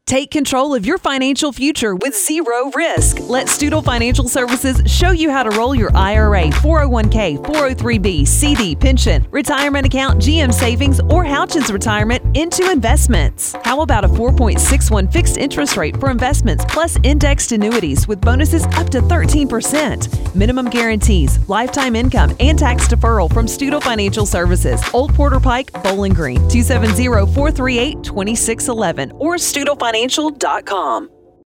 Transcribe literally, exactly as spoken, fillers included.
Take control of your financial future with zero risk. Let Studel Financial Services show you how to roll your I R A, four oh one k, four oh three b, C D, pension, retirement account, G M savings, or Houchins retirement into investments. How about a four point six one fixed interest rate for investments plus indexed annuities with bonuses up to thirteen percent? Minimum guarantees, lifetime income, and tax deferral from Studel Financial Services, Old Porter Pike, Bowling Green, two seven zero, four three eight, two six one one or studel financial dot com.